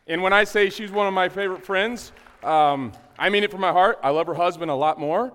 And when I say she's one of my favorite friends, I mean it from my heart. I love her husband a lot more.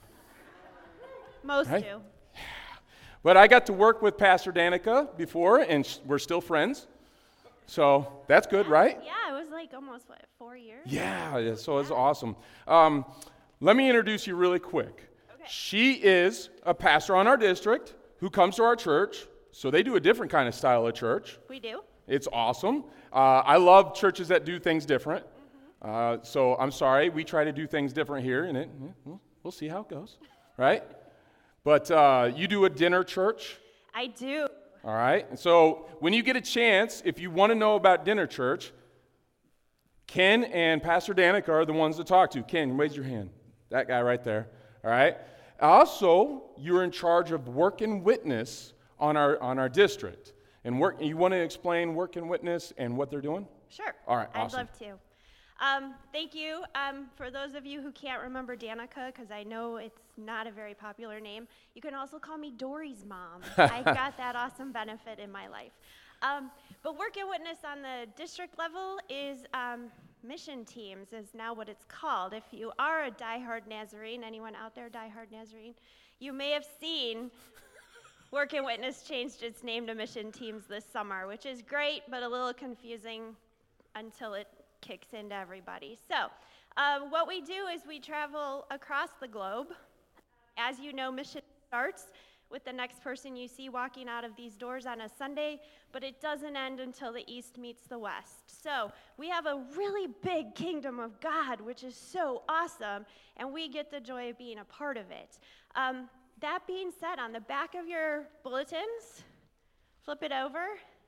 Most Right? do. But I got to work with Pastor Danica before, and we're still friends. So that's good, right? Yeah, it was like almost, 4 years? Yeah, so it's awesome. Let me introduce you really quick. Okay. She is a pastor on our district who comes to our church. So they do a different kind of style of church. We do. It's awesome. I love churches that do things different. So I'm sorry, we try to do things different here, and we'll see how it goes, right? But you do a dinner church, I do. all right? And so when you get a chance, if you want to know about dinner church, Ken and Pastor Danica are the ones to talk to. Ken, raise your hand. That guy right there, all right? Also, you're in charge of work and witness on our district. And you want to explain work and witness and what they're doing? Sure. All right, awesome. I'd love to. Thank you. For those of you who can't remember Danica, because I know it's not a very popular name, you can also call me Dory's mom. I got that awesome benefit in my life. But work and witness on the district level is mission teams is now what it's called. If you are a diehard Nazarene, anyone out there diehard Nazarene, you may have seen Work and Witness changed its name to mission teams this summer, which is great, but a little confusing until it kicks into everybody. So what we do is we travel across the globe. As you know, mission starts with the next person you see walking out of these doors on a Sunday, but it doesn't end until the East meets the West. So we have a really big kingdom of God, which is so awesome, and we get the joy of being a part of it. That being said, on the back of your bulletins, flip it over,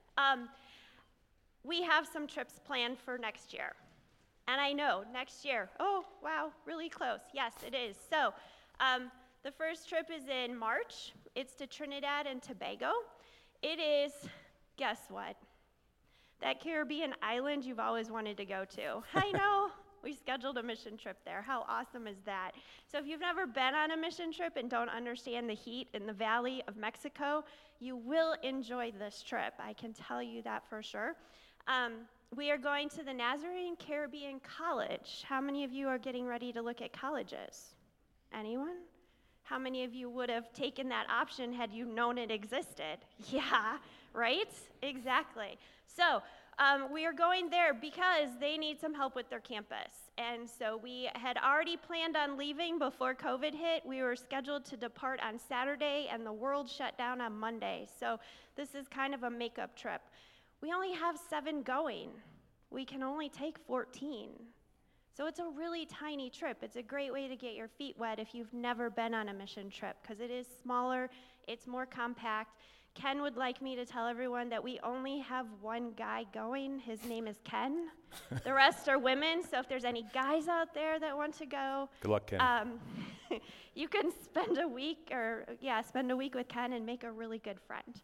we have some trips planned for next year. And I know, next year, oh, wow, really close. Yes, it is. So the first trip is in March. It's to Trinidad and Tobago. It is, guess what? That Caribbean island you've always wanted to go to. I know. We scheduled a mission trip there. How awesome is that? So if you've never been on a mission trip and don't understand the heat in the Valley of Mexico, you will enjoy this trip. I can tell you that for sure. We are going to the Nazarene Caribbean College. How many of you are getting ready to look at colleges? Anyone? How many of you would have taken that option had you known it existed? Yeah, right? Exactly. So we are going there because they need some help with their campus. And so we had already planned on leaving before COVID hit. We were scheduled to depart on Saturday, and the world shut down on Monday. So this is kind of a makeup trip. We only have 7 going. We can only take 14. So it's a really tiny trip. It's a great way to get your feet wet if you've never been on a mission trip, because it is smaller, it's more compact. Ken would like me to tell everyone that we only have one guy going. His name is Ken. The rest are women, so if there's any guys out there that want to go, Good luck, Ken. you can spend a week with Ken and make a really good friend.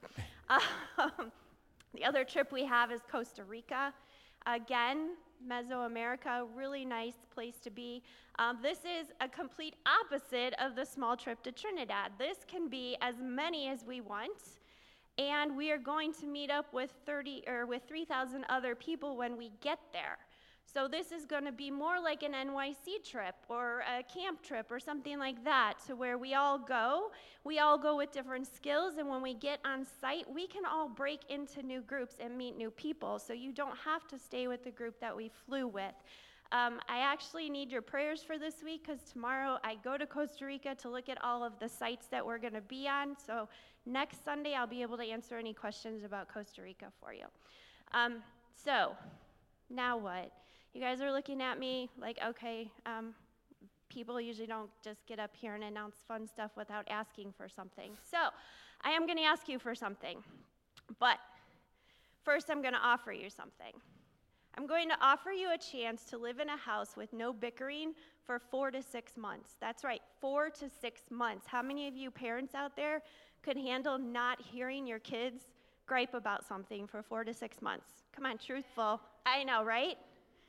The other trip we have is Costa Rica. Again, Mesoamerica, really nice place to be. This is a complete opposite of the small trip to Trinidad. This can be as many as we want, and we are going to meet up with 3,000 other people when we get there. So this is going to be more like an NYC trip or a camp trip or something like that, to where we all go with different skills, and when we get on site, we can all break into new groups and meet new people, so you don't have to stay with the group that we flew with. I actually need your prayers for this week, because tomorrow I go to Costa Rica to look at all of the sites that we're going to be on, so next Sunday I'll be able to answer any questions about Costa Rica for you. So, now what? You guys are looking at me like, okay, people usually don't just get up here and announce fun stuff without asking for something. So I am going to ask you for something. But first, I'm going to offer you something. I'm going to offer you a chance to live in a house with no bickering for 4 to 6 months. That's right, 4 to 6 months. How many of you parents out there could handle not hearing your kids gripe about something for 4 to 6 months? Come on, truthful. I know, right?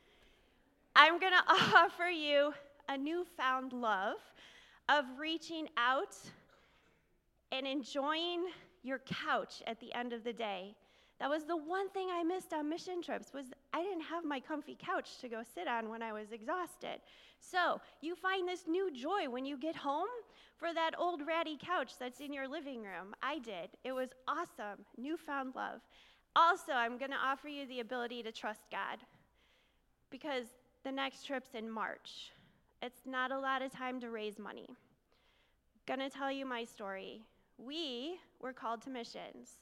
I'm going to offer you a newfound love of reaching out and enjoying your couch at the end of the day. That was the one thing I missed on mission trips was I didn't have my comfy couch to go sit on when I was exhausted. So you find this new joy when you get home for that old ratty couch that's in your living room. I did. It was awesome. Newfound love. Also, I'm going to offer you the ability to trust God because the next trip's in March. It's not a lot of time to raise money. Gonna tell you my story. We were called to missions.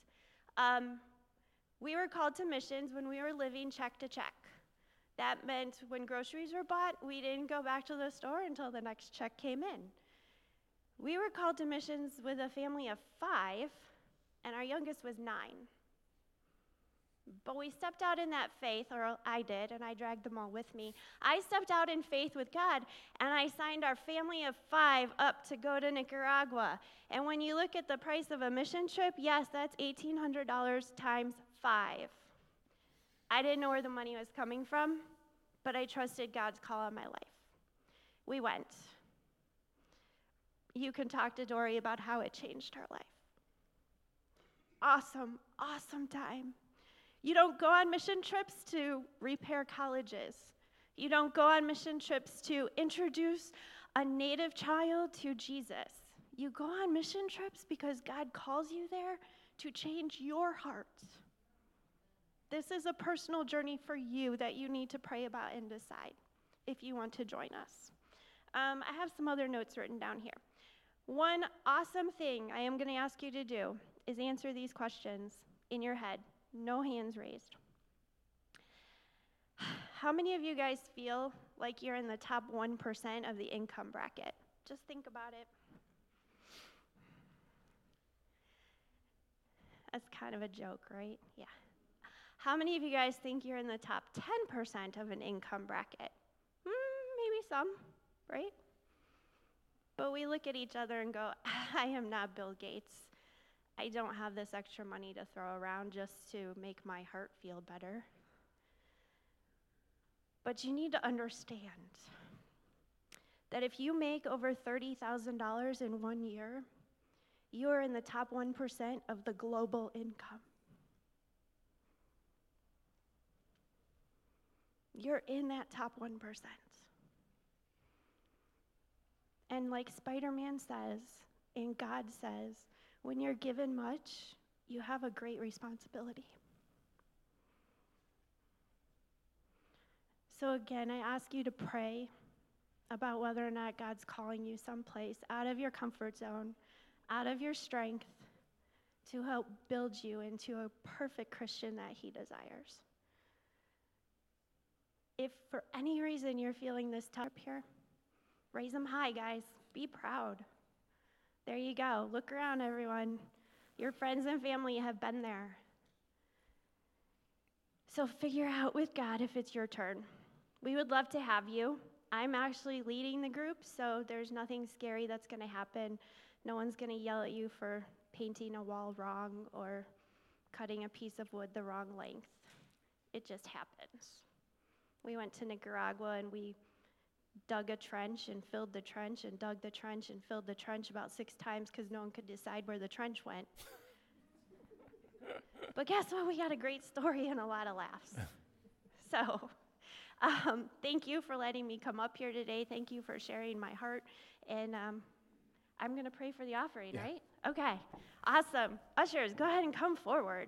We were called to missions when we were living check to check. That meant when groceries were bought, we didn't go back to the store until the next check came in. We were called to missions with a family of 5, and our youngest was 9. But we stepped out in that faith, or I did, and I dragged them all with me. I stepped out in faith with God, and I signed our family of 5 up to go to Nicaragua. And when you look at the price of a mission trip, yes, that's $1,800 times 5. I didn't know where the money was coming from, but I trusted God's call on my life. We went. You can talk to Dory about how it changed her life. Awesome, awesome time. You don't go on mission trips to repair colleges. You don't go on mission trips to introduce a native child to Jesus. You go on mission trips because God calls you there to change your heart. This is a personal journey for you that you need to pray about and decide if you want to join us. I have some other notes written down here. One awesome thing I am going to ask you to do is answer these questions in your head. No hands raised. How many of you guys feel like you're in the top 1% of the income bracket? Just think about it. That's kind of a joke, right? Yeah. How many of you guys think you're in the top 10% of an income bracket? Maybe some, right? But we look at each other and go, I am not Bill Gates. I don't have this extra money to throw around just to make my heart feel better. But you need to understand that if you make over $30,000 in 1 year, you are in the top 1% of the global income. You're in that top 1%. And like Spider-Man says, and God says, when you're given much, you have a great responsibility. So again, I ask you to pray about whether or not God's calling you someplace out of your comfort zone, out of your strength, to help build you into a perfect Christian that He desires. If for any reason you're feeling this tough here, raise them high, guys. Be proud. There you go. Look around, everyone. Your friends and family have been there. So figure out with God if it's your turn. We would love to have you. I'm actually leading the group, so there's nothing scary that's going to happen. No one's going to yell at you for painting a wall wrong or cutting a piece of wood the wrong length. It just happens. We went to Nicaragua and we dug a trench and filled the trench and dug the trench and filled the trench about 6 times because no one could decide where the trench went. But guess what? We got a great story and a lot of laughs. So thank you for letting me come up here today. Thank you for sharing my heart. And I'm going to pray for the offering, right? Okay. Awesome. Ushers, go ahead and come forward.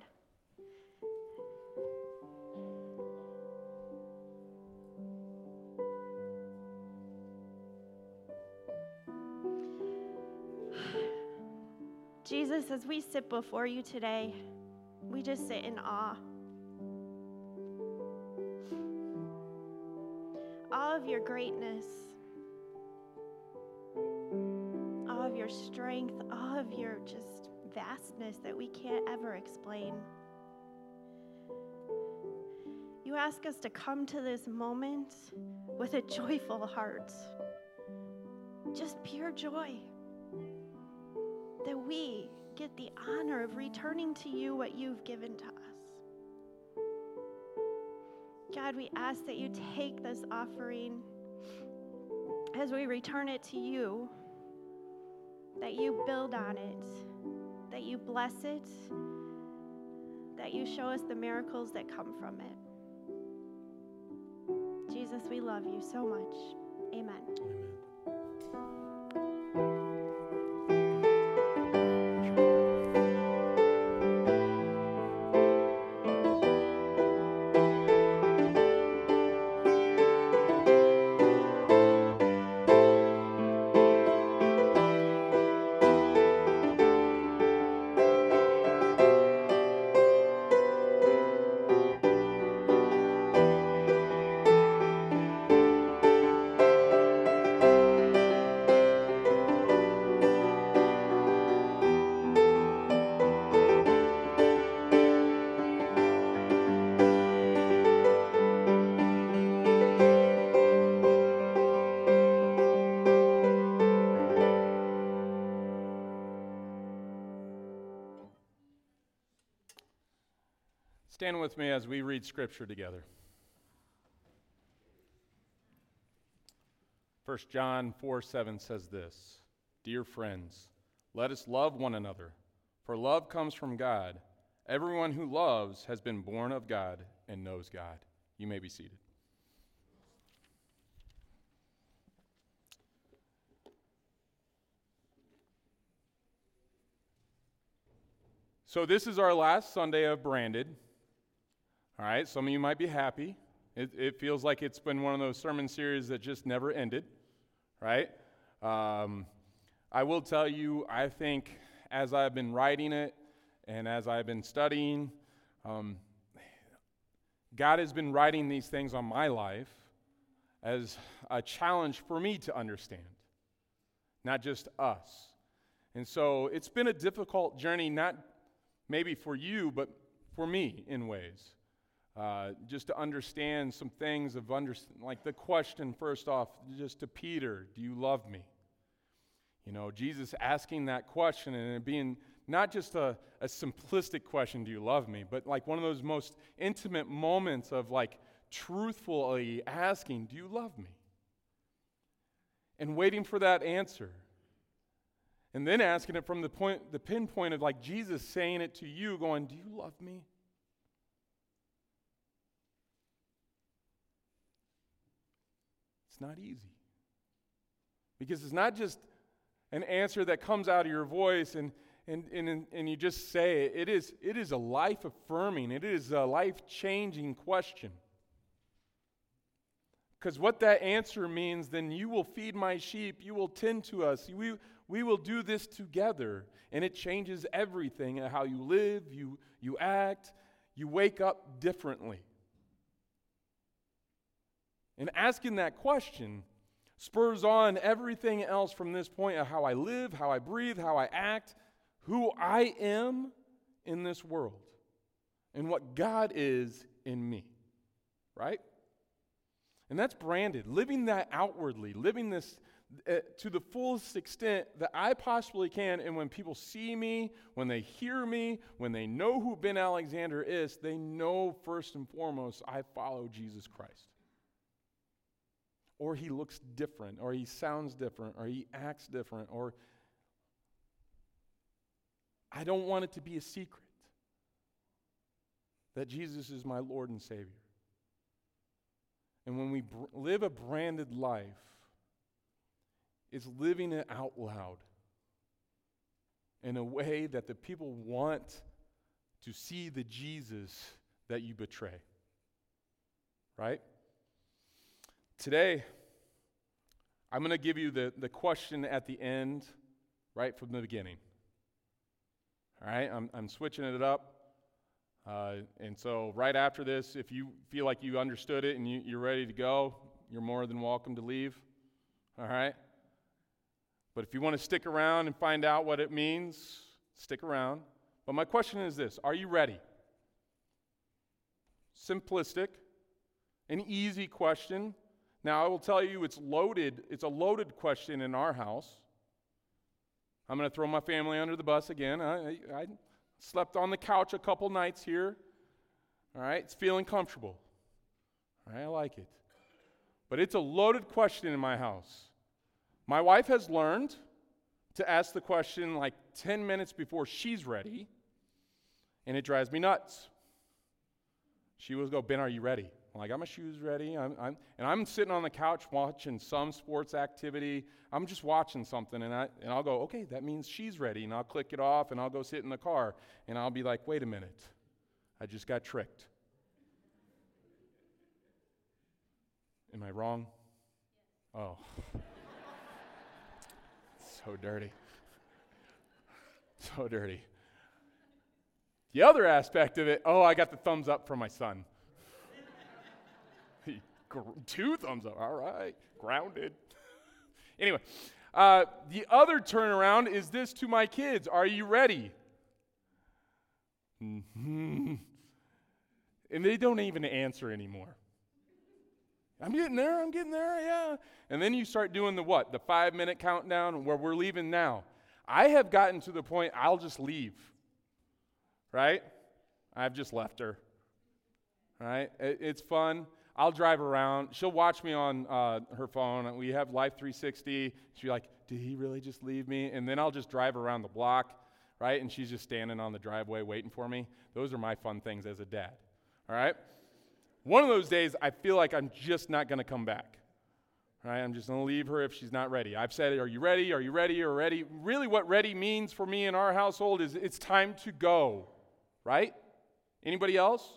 Jesus, as we sit before you today, we just sit in awe. All of your greatness, all of your strength, all of your just vastness that we can't ever explain. You ask us to come to this moment with a joyful heart, just pure joy. That we get the honor of returning to you what you've given to us. God, we ask that you take this offering as we return it to you, that you build on it, that you bless it, that that you show us the miracles that come from it. Jesus, we love you so much. Amen. Stand with me as we read Scripture together. 1 John 4:7 says this, "Dear friends, let us love one another, for love comes from God. Everyone who loves has been born of God and knows God." You may be seated. So this is our last Sunday of Branded. All right, some of you might be happy. It feels like it's been one of those sermon series that just never ended, right? I will tell you, I think as I've been writing it and as I've been studying, God has been writing these things on my life as a challenge for me to understand, not just us. And so it's been a difficult journey, not maybe for you, but for me in ways. Just to understand some things of like the question first off, just to Peter, do you love me? You know, Jesus asking that question and it being not just a simplistic question, do you love me, but like one of those most intimate moments of like truthfully asking, do you love me? And waiting for that answer. And then asking it from the pinpoint of like Jesus saying it to you, going, do you love me? It's not easy. Because it's not just an answer that comes out of your voice and you just say it. It is a life-affirming, it is a life-changing question. Because what that answer means, then you will feed my sheep, you will tend to us, we will do this together. And it changes everything, how you live, you act, you wake up differently. And asking that question spurs on everything else from this point of how I live, how I breathe, how I act, who I am in this world, and what God is in me, right? And that's branded, living that outwardly, living this to the fullest extent that I possibly can. And when people see me, when they hear me, when they know who Ben Alexander is, they know first and foremost I follow Jesus Christ. Or he looks different, or he sounds different, or he acts different, or I don't want it to be a secret that Jesus is my Lord and Savior. And when we live a branded life, it's living it out loud in a way that the people want to see the Jesus that you betray. Right? Today, I'm going to give you the question at the end, right from the beginning. All right? I'm switching it up. And so right after this, if you feel like you understood it and you're ready to go, you're more than welcome to leave. All right? But if you want to stick around and find out what it means, stick around. But my question is this: are you ready? Simplistic, an easy question. Now, I will tell you it's loaded. It's a loaded question in our house. I'm going to throw my family under the bus again. I slept on the couch a couple nights here. All right, it's feeling comfortable. All right, I like it. But it's a loaded question in my house. My wife has learned to ask the question like 10 minutes before she's ready, and it drives me nuts. She will go, Ben, are you ready? Well, I got my shoes ready. I'm sitting on the couch watching some sports activity. I'm just watching something, and I'll go, okay, that means she's ready, and I'll click it off, and I'll go sit in the car, and I'll be like, wait a minute, I just got tricked. Am I wrong? Oh. So dirty. So dirty. The other aspect of it, I got the thumbs up from my son. 2 thumbs up, all right, grounded. Anyway, the other turnaround is this to my kids. Are you ready? Mm-hmm. And they don't even answer anymore. I'm getting there, yeah. And then you start doing the 5-minute countdown where we're leaving now. I have gotten to the point I'll just leave, right? I've just left her, right? It's fun. I'll drive around. She'll watch me on her phone. We have Life 360. She'll be like, did he really just leave me? And then I'll just drive around the block, right? And she's just standing on the driveway waiting for me. Those are my fun things as a dad, all right? One of those days, I feel like I'm just not going to come back, right? I'm just going to leave her if she's not ready. I've said, are you ready? Are you ready? Or ready? Really what ready means for me in our household is it's time to go, right? Anybody else?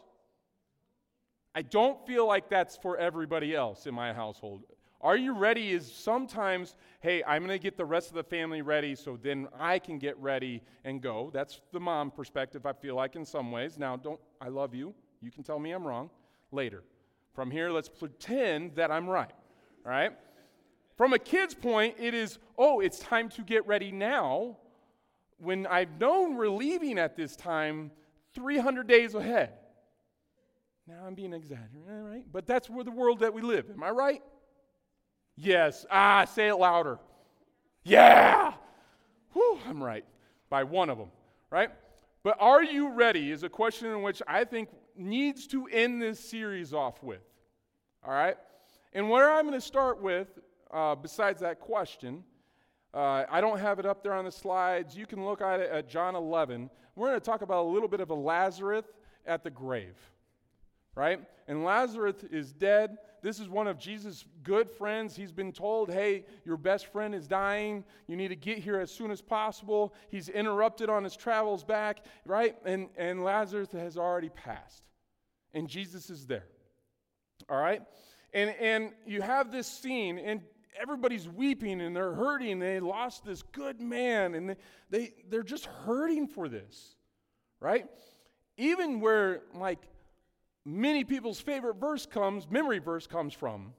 I don't feel like that's for everybody else in my household. Are you ready is sometimes, hey, I'm going to get the rest of the family ready so then I can get ready and go. That's the mom perspective, I feel like, in some ways. Now, I love you. You can tell me I'm wrong later. From here, let's pretend that I'm right, all right? From a kid's point, it is, it's time to get ready now when I've known we're leaving at this time 300 days ahead. Now I'm being exaggerated, right? But that's where the world that we live. Am I right? Yes. Say it louder. Yeah. Whew, I'm right. By one of them, right? But are you ready is a question in which I think needs to end this series off with. All right? And where I'm going to start with, besides that question, I don't have it up there on the slides. You can look at it at John 11. We're going to talk about a little bit of a Lazarus at the grave. Right? And Lazarus is dead. This is one of Jesus' good friends. He's been told, hey, your best friend is dying. You need to get here as soon as possible. He's interrupted on his travels back, right? And Lazarus has already passed. And Jesus is there. All right? And you have this scene, and everybody's weeping, and they're hurting. They lost this good man, and they're just hurting for this. Right? Even where, many people's favorite memory verse comes from.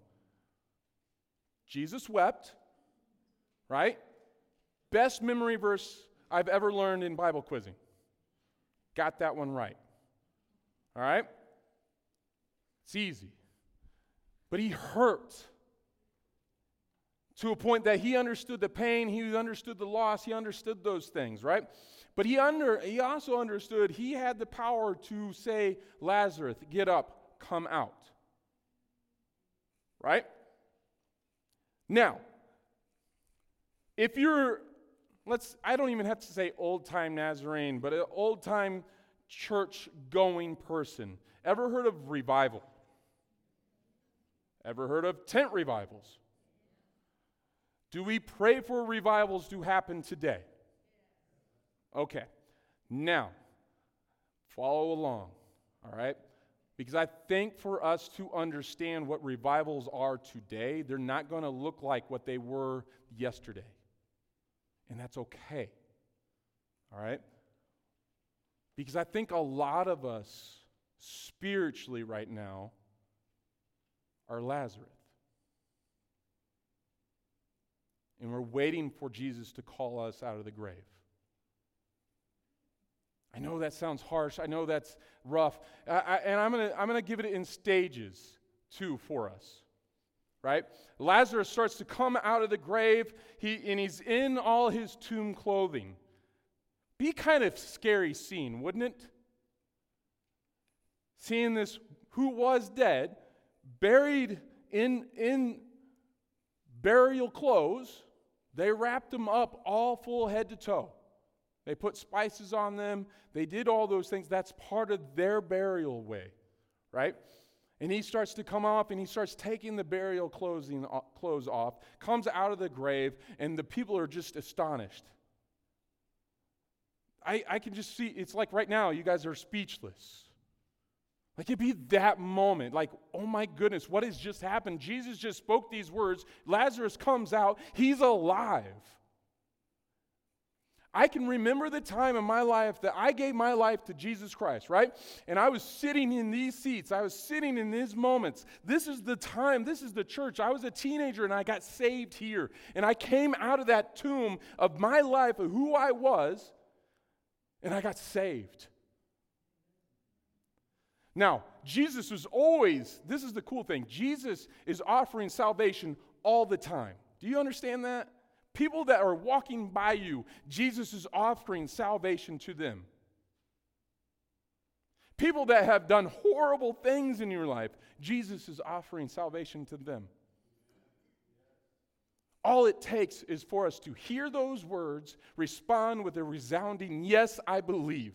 Jesus wept, right? Best memory verse I've ever learned in Bible quizzing. Got that one right. All right? It's easy. But he hurt to a point that he understood the pain, he understood the loss, he understood those things, right? But he also understood he had the power to say, Lazarus, get up, come out. Right? Now, if you're, I don't even have to say old-time Nazarene, but an old-time church-going person, ever heard of revival? Ever heard of tent revivals? Do we pray for revivals to happen today? Okay, now, follow along, all right? Because I think for us to understand what revivals are today, they're not going to look like what they were yesterday. And that's okay, all right? Because I think a lot of us, spiritually right now, are Lazarus. And we're waiting for Jesus to call us out of the grave. I know that sounds harsh. I know that's rough. And I'm gonna give it in stages, too, for us. Right? Lazarus starts to come out of the grave. He's in all his tomb clothing. Be kind of scary scene, wouldn't it? Seeing this who was dead, buried in burial clothes. They wrapped him up all full head to toe. They put spices on them. They did all those things. That's part of their burial way, right? And he starts to come off, and he starts taking the burial clothes off, comes out of the grave, and the people are just astonished. I can just see, it's like right now, you guys are speechless. Like it'd be that moment, like, oh my goodness, what has just happened? Jesus just spoke these words. Lazarus comes out. He's alive. I can remember the time in my life that I gave my life to Jesus Christ, right? And I was sitting in these seats. I was sitting in these moments. This is the time. This is the church. I was a teenager and I got saved here. And I came out of that tomb of my life, of who I was, and I got saved. Now, Jesus was always, this is the cool thing, Jesus is offering salvation all the time. Do you understand that? People that are walking by you, Jesus is offering salvation to them. People that have done horrible things in your life, Jesus is offering salvation to them. All it takes is for us to hear those words, respond with a resounding, yes, I believe.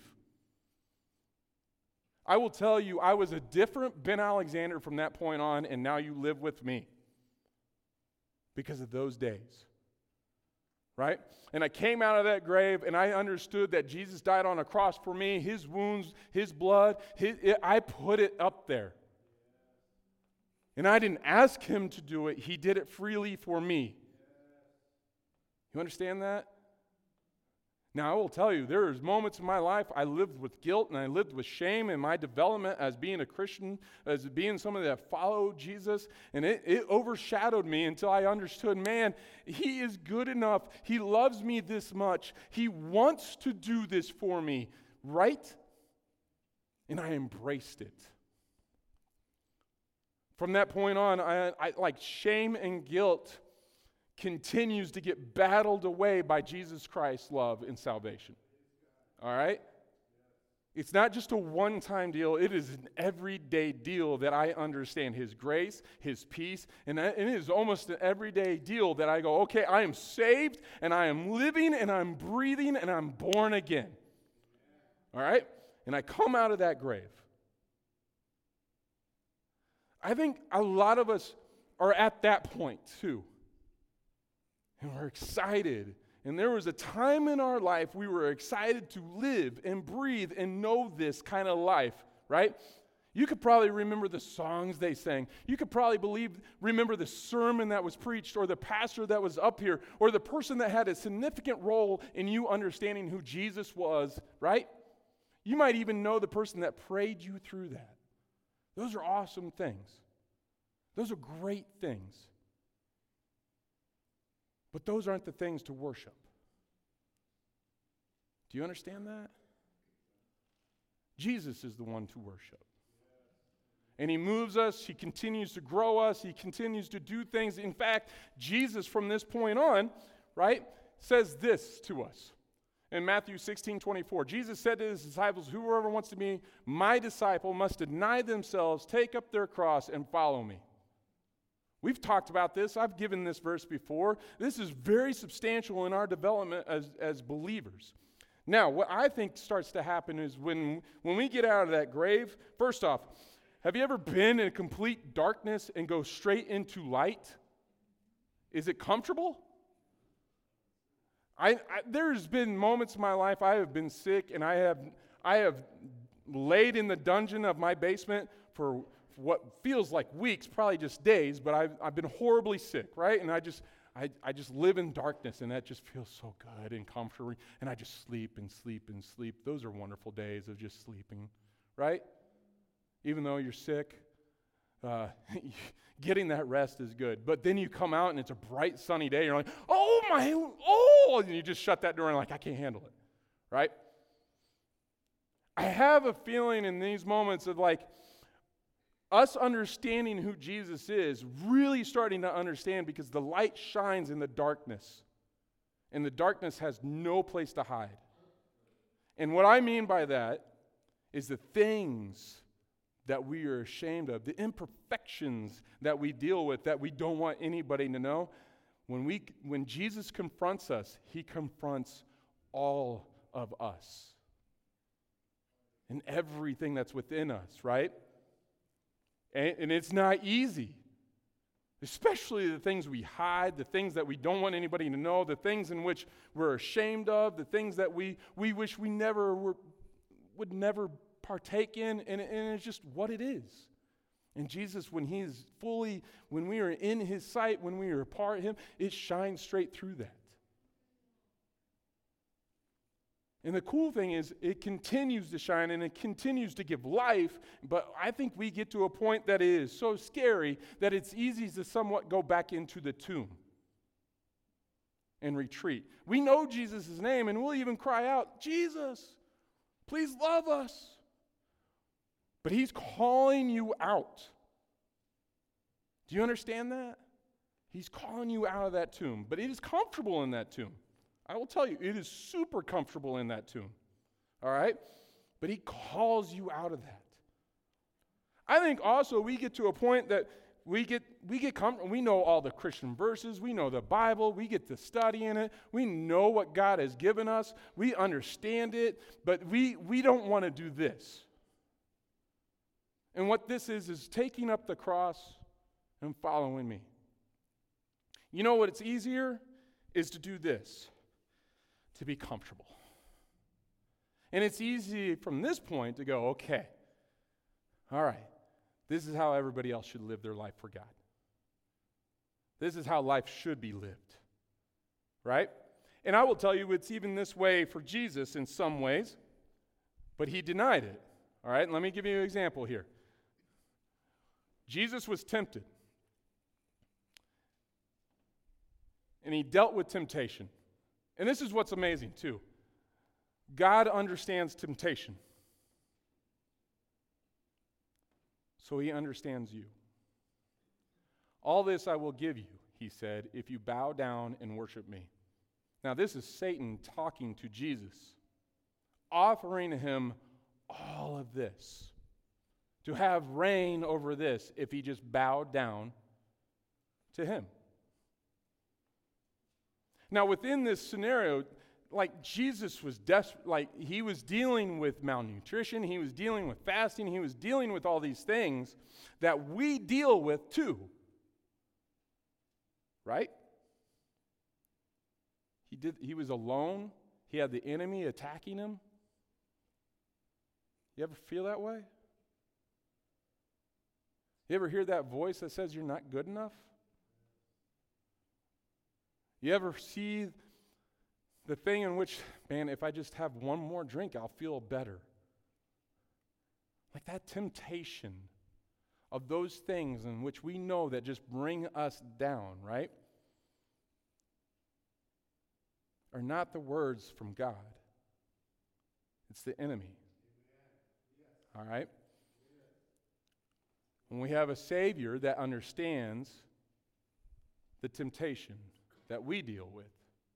I will tell you, I was a different Ben Alexander from that point on, and now you live with me because of those days. Right? And I came out of that grave and I understood that Jesus died on a cross for me. His wounds, his blood, I put it up there. And I didn't ask him to do it. He did it freely for me. You understand that? Now, I will tell you, there is moments in my life I lived with guilt and I lived with shame in my development as being a Christian, as being someone that followed Jesus, and it overshadowed me until I understood, man, he is good enough. He loves me this much. He wants to do this for me, right? And I embraced it. From that point on, I like shame and guilt continues to get battled away by Jesus Christ's love and salvation. All right? It's not just a one-time deal. It is an everyday deal that I understand His grace, His peace, and it is almost an everyday deal that I go, okay, I am saved, and I am living, and I'm breathing, and I'm born again. All right? And I come out of that grave. I think a lot of us are at that point too. And we're excited. And there was a time in our life we were excited to live and breathe and know this kind of life, right? You could probably remember the songs they sang. You could probably remember the sermon that was preached, or the pastor that was up here, or the person that had a significant role in you understanding who Jesus was, right? You might even know the person that prayed you through that. Those are awesome things. Those are great things. But those aren't the things to worship. Do you understand that? Jesus is the one to worship. And He moves us, He continues to grow us, He continues to do things. In fact, Jesus from this point on, right, says this to us. In Matthew 16:24, Jesus said to His disciples, whoever wants to be my disciple must deny themselves, take up their cross, and follow me. We've talked about this. I've given this verse before. This is very substantial in our development as believers. Now, what I think starts to happen is when we get out of that grave, first off, have you ever been in complete darkness and go straight into light? Is it comfortable? There's been moments in my life I have been sick, and I have laid in the dungeon of my basement for what feels like weeks, probably just days, but I've been horribly sick, right? And I just live in darkness, and that just feels so good and comforting, and I just sleep and sleep and sleep. Those are wonderful days of just sleeping, right? Even though you're sick, getting that rest is good. But then you come out, and it's a bright, sunny day, and you're like, and you just shut that door, and like, I can't handle it, right? I have a feeling in these moments of like, us understanding who Jesus is, really starting to understand, because the light shines in the darkness, and the darkness has no place to hide. And what I mean by that is the things that we are ashamed of, the imperfections that we deal with that we don't want anybody to know. When Jesus confronts us, He confronts all of us and everything that's within us, right? And it's not easy. Especially the things we hide, the things that we don't want anybody to know, the things in which we're ashamed of, the things that we wish we would never partake in, and it's just what it is. And Jesus, when we are in his sight, when we are a part of him, it shines straight through that. And the cool thing is, it continues to shine and it continues to give life, but I think we get to a point that it is so scary that it's easy to somewhat go back into the tomb and retreat. We know Jesus' name, and we'll even cry out, Jesus, please love us. But he's calling you out. Do you understand that? He's calling you out of that tomb, but it is comfortable in that tomb. I will tell you, it is super comfortable in that tomb. All right? But he calls you out of that. I think also we get to a point that we get comfortable. We know all the Christian verses. We know the Bible. We get to study in it. We know what God has given us. We understand it. But we don't want to do this. And what this is taking up the cross and following me. You know what? It's easier is to do this. To be comfortable. And it's easy from this point to go, okay, all right, this is how everybody else should live their life for God. This is how life should be lived, right? And I will tell you, it's even this way for Jesus in some ways, but he denied it, all right? And let me give you an example here. Jesus was tempted, and he dealt with temptation. And this is what's amazing, too. God understands temptation. So he understands you. All this I will give you, he said, if you bow down and worship me. Now, this is Satan talking to Jesus, offering him all of this, to have reign over this if he just bowed down to him. Now, within this scenario, like Jesus was he was dealing with malnutrition, he was dealing with fasting, he was dealing with all these things that we deal with too. Right? He was alone. He had the enemy attacking him. You ever feel that way? You ever hear that voice that says you're not good enough? You ever see the thing in which, man, if I just have one more drink, I'll feel better? Like that temptation of those things in which we know that just bring us down, right? Are not the words from God. It's the enemy. All right? When we have a Savior that understands the temptation that we deal with.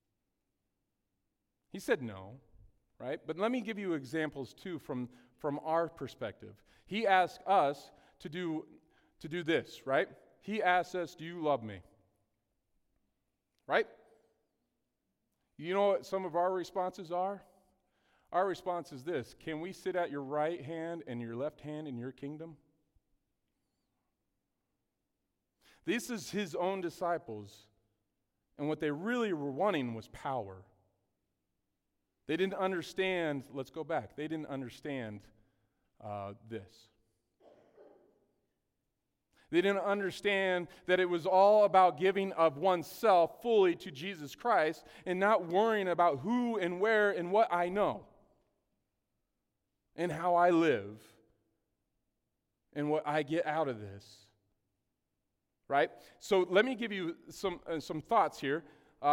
He said no, right? But let me give you examples too from our perspective. He asked us to do this, right? He asked us, do you love me? Right? You know what some of our responses are? Our response is this: can we sit at your right hand and your left hand in your kingdom? This is his own disciples. And what they really were wanting was power. They didn't understand, let's go back, they didn't understand this. They didn't understand that it was all about giving of oneself fully to Jesus Christ and not worrying about who and where and what I know and how I live and what I get out of this. Right? So let me give you some thoughts here.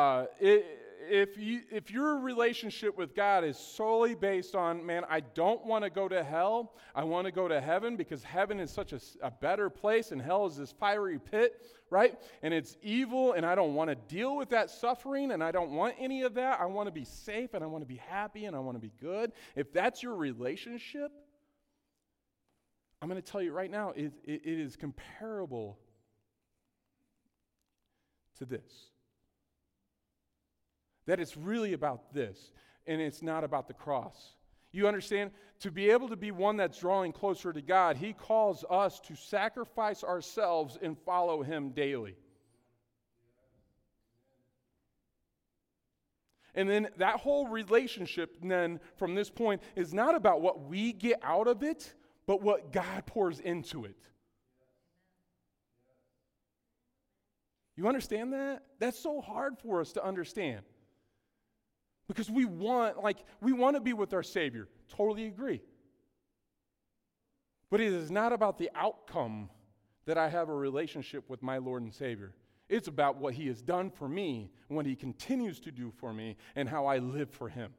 If your relationship with God is solely based on, man, I don't want to go to hell, I want to go to heaven because heaven is such a better place and hell is this fiery pit, right? And it's evil and I don't want to deal with that suffering and I don't want any of that. I want to be safe and I want to be happy and I want to be good. If that's your relationship, I'm going to tell you right now, it is comparable to this. That it's really about this, and it's not about the cross. You understand? To be able to be one that's drawing closer to God, He calls us to sacrifice ourselves and follow Him daily. And then that whole relationship then from this point is not about what we get out of it, but what God pours into it. You understand that? That's so hard for us to understand. Because we want to be with our Savior. Totally agree. But it is not about the outcome that I have a relationship with my Lord and Savior. It's about what He has done for me, what He continues to do for me, and how I live for Him.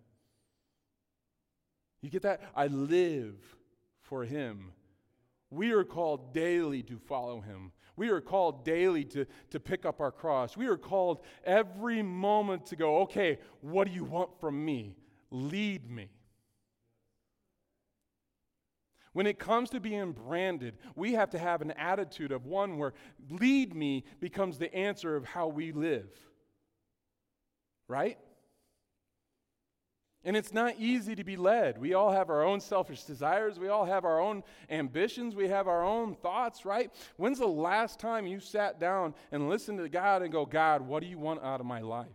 You get that? I live for Him. We are called daily to follow Him. We are called daily to pick up our cross. We are called every moment to go, okay, what do you want from me? Lead me. When it comes to being branded, we have to have an attitude of one where lead me becomes the answer of how we live. Right? And it's not easy to be led. We all have our own selfish desires. We all have our own ambitions. We have our own thoughts, right? When's the last time you sat down and listened to God and go, God, what do you want out of my life?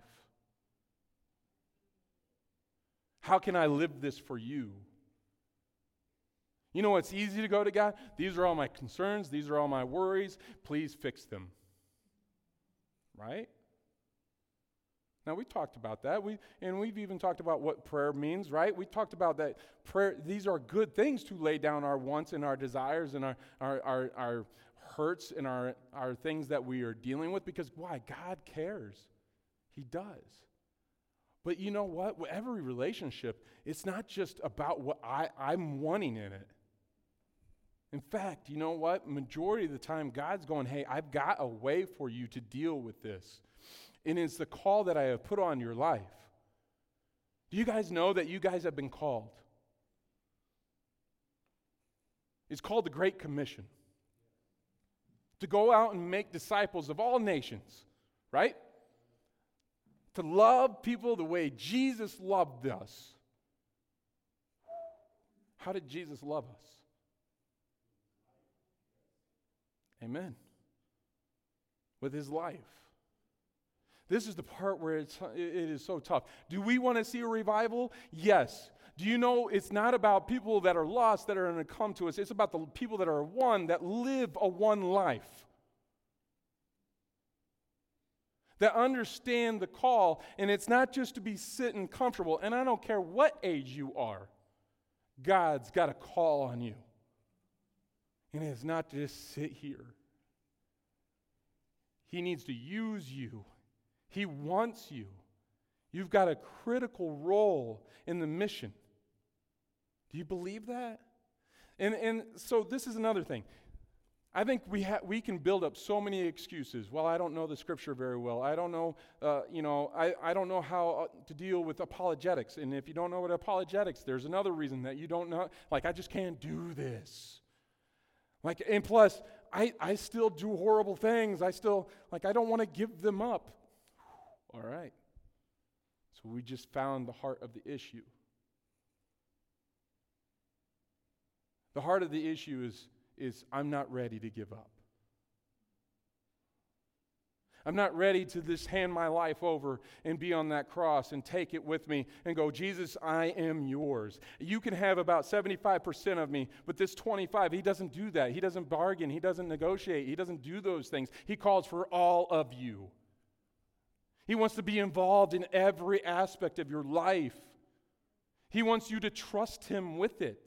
How can I live this for you? You know, it's easy to go to God. These are all my concerns. These are all my worries. Please fix them. Right? Now, we talked about that. We've even talked about what prayer means, right? We talked about that prayer. These are good things to lay down our wants and our desires and our hurts and our things that we are dealing with, because why? God cares. He does. But you know what? With every relationship, it's not just about what I'm wanting in it. In fact, you know what? Majority of the time, God's going, hey, I've got a way for you to deal with this. And it's the call that I have put on your life. Do you guys know that you guys have been called? It's called the Great Commission. To go out and make disciples of all nations, right? To love people the way Jesus loved us. How did Jesus love us? Amen. With His life. This is the part where it is so tough. Do we want to see a revival? Yes. Do you know it's not about people that are lost that are going to come to us. It's about the people that are one, that live a one life. That understand the call, and it's not just to be sitting comfortable. And I don't care what age you are. God's got a call on you. And it's not to just sit here. He needs to use you. He wants you. You've got a critical role in the mission. Do you believe that? And so this is another thing. I think we can build up so many excuses. Well, I don't know the scripture very well. I don't know, I don't know how to deal with apologetics. And if you don't know what apologetics, there's another reason that you don't know. Like, I just can't do this. Like, and plus, I still do horrible things. I don't want to give them up. All right. So we just found the heart of the issue. The heart of the issue is I'm not ready to give up. I'm not ready to just hand my life over and be on that cross and take it with me and go, Jesus, I am yours. You can have about 75% of me, but this 25, He doesn't do that. He doesn't bargain. He doesn't negotiate. He doesn't do those things. He calls for all of you. He wants to be involved in every aspect of your life. He wants you to trust Him with it.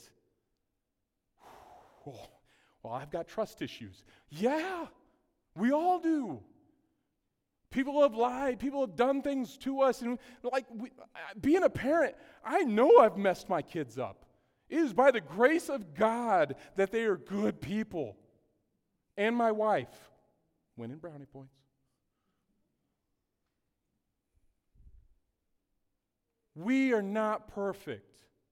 Well, I've got trust issues. Yeah, we all do. People have lied. People have done things to us. And being a parent, I know I've messed my kids up. It is by the grace of God that they are good people. And my wife. Winning brownie points. We are not perfect.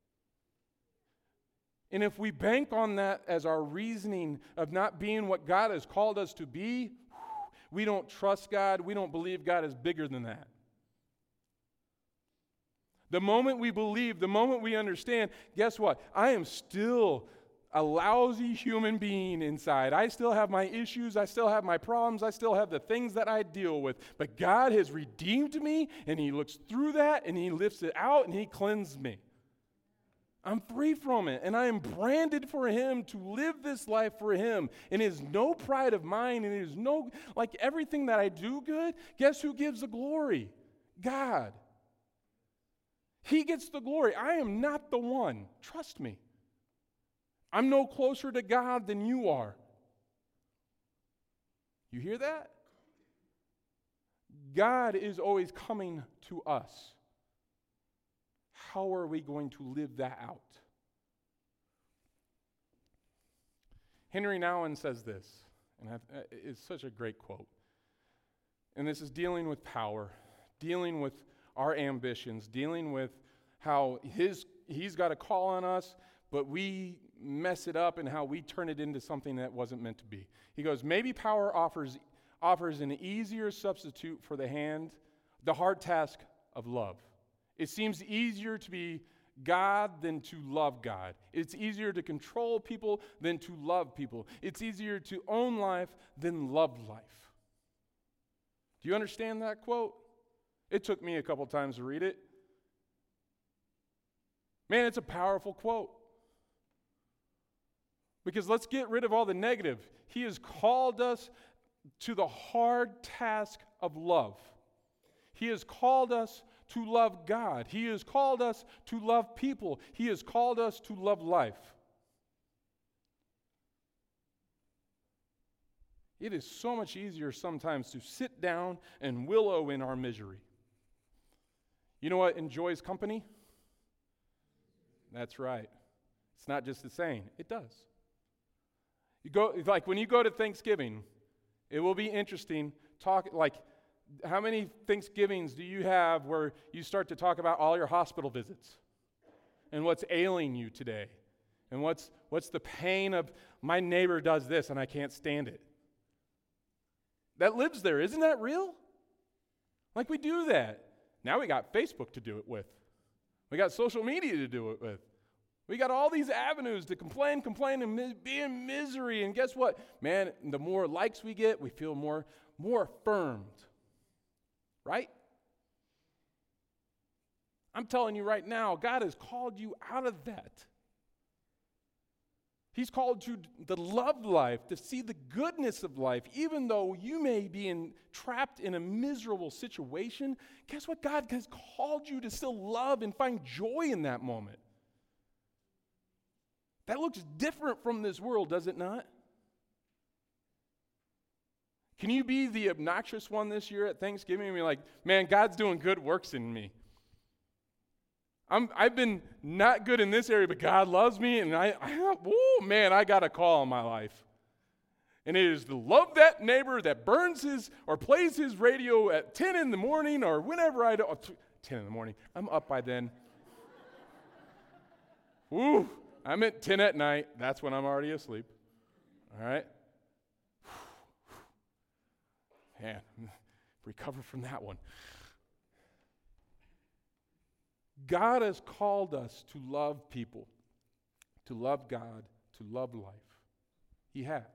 And if we bank on that as our reasoning of not being what God has called us to be, we don't trust God. We don't believe God is bigger than that. The moment we believe, the moment we understand, guess what? I am still a lousy human being inside. I still have my issues. I still have my problems. I still have the things that I deal with. But God has redeemed me, and He looks through that, and He lifts it out, and He cleansed me. I'm free from it, and I am branded for Him to live this life for Him. And it is no pride of mine, and it is no, like everything that I do good, guess who gives the glory? God. He gets the glory. I am not the one. Trust me. I'm no closer to God than you are. You hear that? God is always coming to us. How are we going to live that out? Henry Nouwen says this, and it's such a great quote. And this is dealing with power, dealing with our ambitions, dealing with how he's got a call on us, but we mess it up and how we turn it into something that wasn't meant to be. He goes, maybe power offers an easier substitute for the hard task of love. It seems easier to be God than to love God. It's easier to control people than to love people. It's easier to own life than love life. Do you understand that quote? It took me a couple times to read it. Man, it's a powerful quote. Because let's get rid of all the negative. He has called us to the hard task of love. He has called us to love God. He has called us to love people. He has called us to love life. It is so much easier sometimes to sit down and wallow in our misery. You know what enjoys company? That's right. It's not just a saying. It does. When you go to Thanksgiving, it will be interesting. How many Thanksgivings do you have where you start to talk about all your hospital visits and what's ailing you today and what's the pain of my neighbor does this and I can't stand it? That lives there. Isn't that real? Like we do that. Now we got Facebook to do it with. We got social media to do it with. We got all these avenues to complain, and be in misery. And guess what? Man, the more likes we get, we feel more affirmed. Right? I'm telling you right now, God has called you out of that. He's called you to love life, to see the goodness of life, even though you may be trapped in a miserable situation. Guess what? God has called you to still love and find joy in that moment. That looks different from this world, does it not? Can you be the obnoxious one this year at Thanksgiving and be like, man, God's doing good works in me. I've been not good in this area, but God loves me, and I got a call in my life. And it is to love that neighbor that burns or plays his radio at 10 in the morning or whenever 10 in the morning. I'm up by then. Woo! I'm at 10 at night. That's when I'm already asleep. All right? Man, recover from that one. God has called us to love people, to love God, to love life. He has.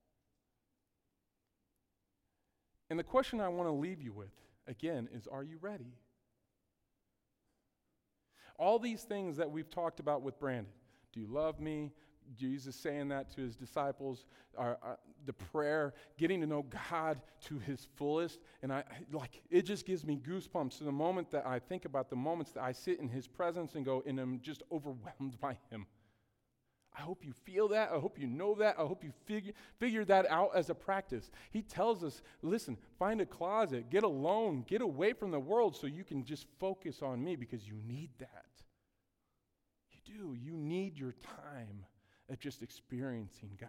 And the question I want to leave you with, again, is are you ready? All these things that we've talked about with Brandon. Do you love me? Jesus saying that to his disciples, the prayer, getting to know God to his fullest, and it just gives me goosebumps to the moment that I think about the moments that I sit in his presence and I'm just overwhelmed by him. I hope you feel that. I hope you know that. I hope you figure that out as a practice. He tells us, listen, find a closet, get alone, get away from the world so you can just focus on me because you need that. You do. You need your time of just experiencing God.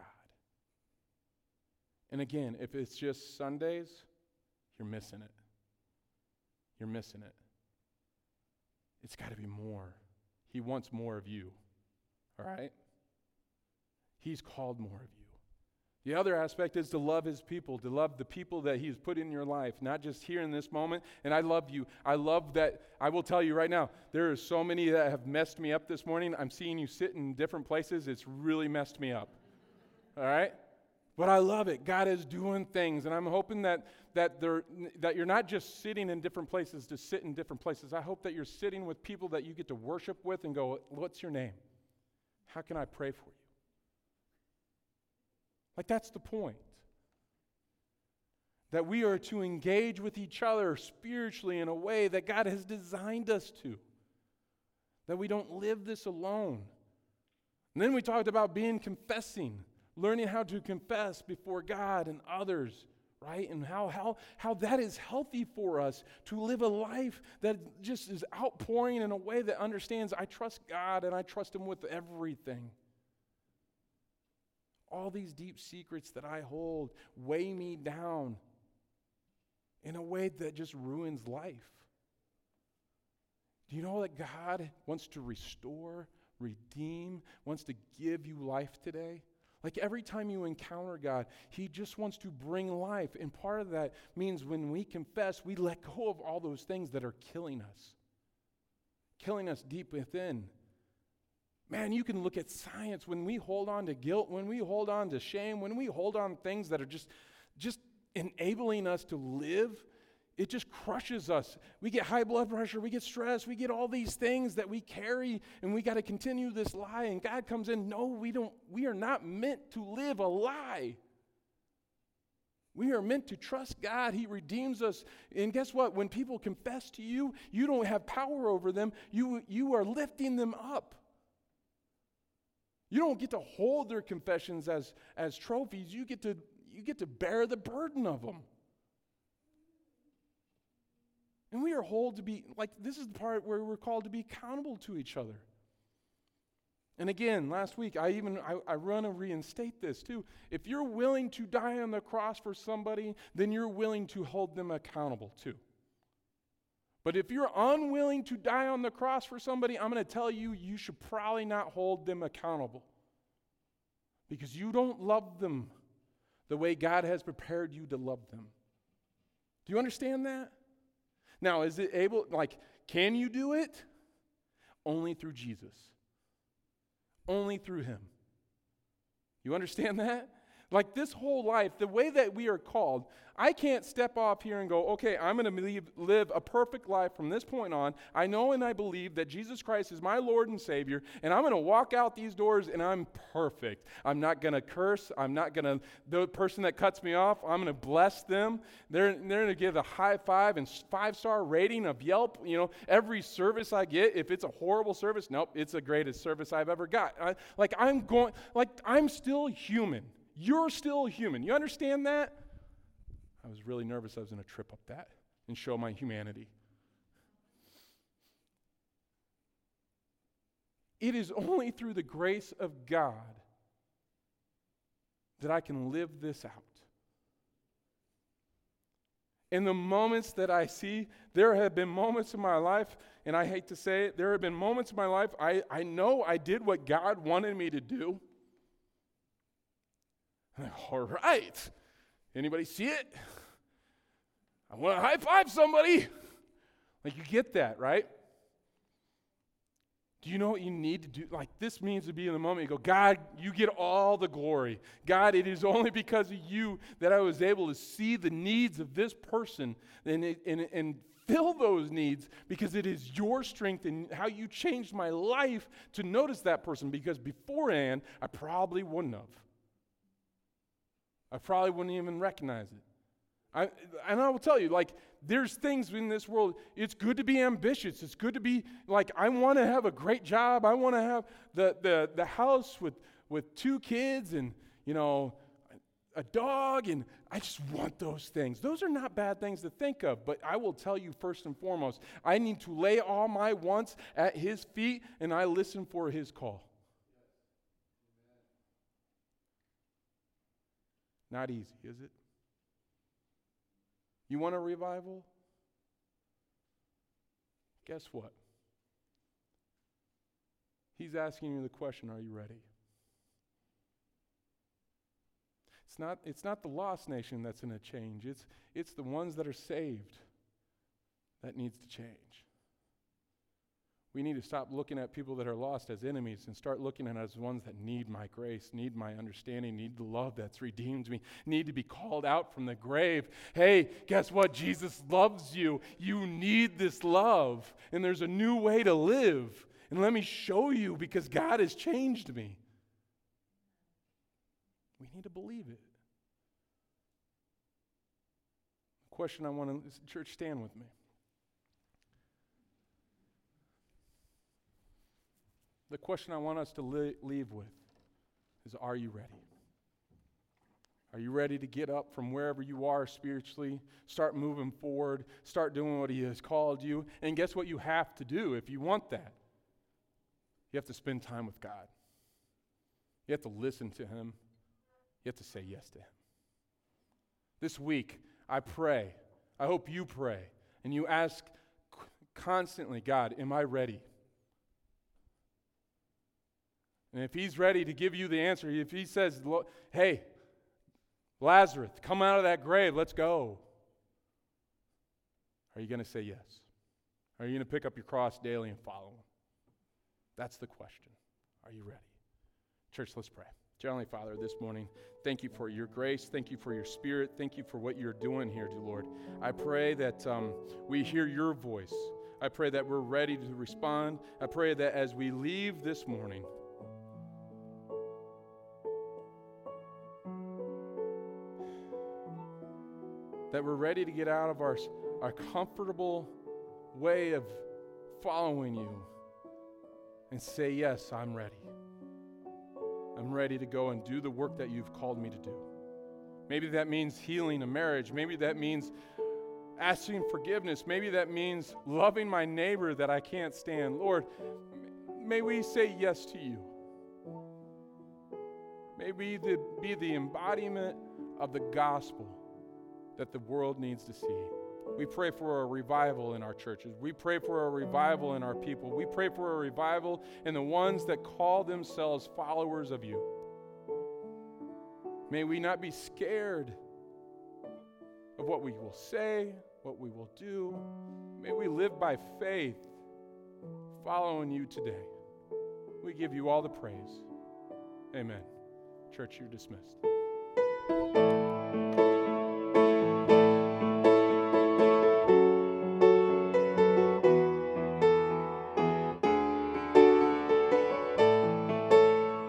And again, if it's just Sundays, you're missing it. You're missing it. It's got to be more. He wants more of you. All right? He's called more of you. The other aspect is to love his people, to love the people that he's put in your life, not just here in this moment. And I love you. I love that. I will tell you right now, there are so many that have messed me up this morning. I'm seeing you sit in different places. It's really messed me up. All right? But I love it. God is doing things. And I'm hoping that you're not just sitting in different places to sit in different places. I hope that you're sitting with people that you get to worship with and go, what's your name? How can I pray for you? Like, that's the point. That we are to engage with each other spiritually in a way that God has designed us to. That we don't live this alone. And then we talked about confessing, learning how to confess before God and others, right? And how that is healthy for us to live a life that just is outpouring in a way that understands I trust God and I trust Him with everything. All these deep secrets that I hold weigh me down in a way that just ruins life. Do you know that God wants to restore, redeem, wants to give you life today? Like every time you encounter God, He just wants to bring life. And part of that means when we confess, we let go of all those things that are killing us deep within. Man, you can look at science. When we hold on to guilt, when we hold on to shame, when we hold on to things that are just enabling us to live, it just crushes us. We get high blood pressure, we get stress, we get all these things that we carry, and we got to continue this lie. And God comes in, no, we are not meant to live a lie. We are meant to trust God. He redeems us. And guess what? When people confess to you, you don't have power over them. You are lifting them up. You don't get to hold their confessions as trophies. You get to bear the burden of them. And we are called to be, this is the part where we're called to be accountable to each other. And again, last week, I want to reinstate this too. If you're willing to die on the cross for somebody, then you're willing to hold them accountable too. But if you're unwilling to die on the cross for somebody, I'm going to tell you, you should probably not hold them accountable. Because you don't love them the way God has prepared you to love them. Do you understand that? Now, is it can you do it? Only through Jesus. Only through Him. You understand that? Like this whole life, the way that we are called, I can't step off here and go, okay, I'm going to live a perfect life from this point on. I know and I believe that Jesus Christ is my Lord and Savior, and I'm going to walk out these doors and I'm perfect. I'm not going to curse. The person that cuts me off, I'm going to bless them. They're going to give a high five and 5-star rating of Yelp. Every service I get, if it's a horrible service, nope, it's the greatest service I've ever got. I'm still human. You're still human. You understand that? I was really nervous I was going to trip up that and show my humanity. It is only through the grace of God that I can live this out. In the moments that I see, there have been moments in my life, and I hate to say it, there have been moments in my life I know I did what God wanted me to do. All right. Anybody see it? I want to high five somebody. You get that, right? Do you know what you need to do? This means to be in the moment. You go, God, you get all the glory. God, it is only because of you that I was able to see the needs of this person and fill those needs, because it is your strength and how you changed my life to notice that person, because beforehand, I probably wouldn't have. I probably wouldn't even recognize it. And I will tell you, there's things in this world, it's good to be ambitious. It's good to be, I want to have a great job. I want to have the house with 2 kids and, a dog, and I just want those things. Those are not bad things to think of, but I will tell you first and foremost, I need to lay all my wants at His feet, and I listen for His call. Not easy, is it? You want a revival? Guess what? He's asking you the question, are you ready? It's not the lost nation that's going to change. It's the ones that are saved that needs to change. We need to stop looking at people that are lost as enemies and start looking at as ones that need my grace, need my understanding, need the love that's redeemed me, need to be called out from the grave. Hey, guess what? Jesus loves you. You need this love. And there's a new way to live. And let me show you, because God has changed me. We need to believe it. The question I want to, church, stand with me. The question I want us to leave with is, are you ready? Are you ready to get up from wherever you are spiritually, start moving forward, start doing what He has called you? And guess what you have to do if you want that? You have to spend time with God. You have to listen to Him. You have to say yes to Him. This week, I pray, I hope you pray, and you ask constantly, God, am I ready? And if He's ready to give you the answer, if He says, hey, Lazarus, come out of that grave, let's go. Are you going to say yes? Are you going to pick up your cross daily and follow Him? That's the question. Are you ready? Church, let's pray. Dear Heavenly Father, this morning, thank You for Your grace. Thank You for Your Spirit. Thank You for what You're doing here, dear Lord. I pray that we hear Your voice. I pray that we're ready to respond. I pray that as we leave this morning, that we're ready to get out of our comfortable way of following You and say, yes, I'm ready. I'm ready to go and do the work that You've called me to do. Maybe that means healing a marriage. Maybe that means asking forgiveness. Maybe that means loving my neighbor that I can't stand. Lord, may we say yes to You. May we be the embodiment of the gospel that the world needs to see. We pray for a revival in our churches. We pray for a revival in our people. We pray for a revival in the ones that call themselves followers of You. May we not be scared of what we will say, what we will do. May we live by faith, following You today. We give You all the praise. Amen. Church, you're dismissed.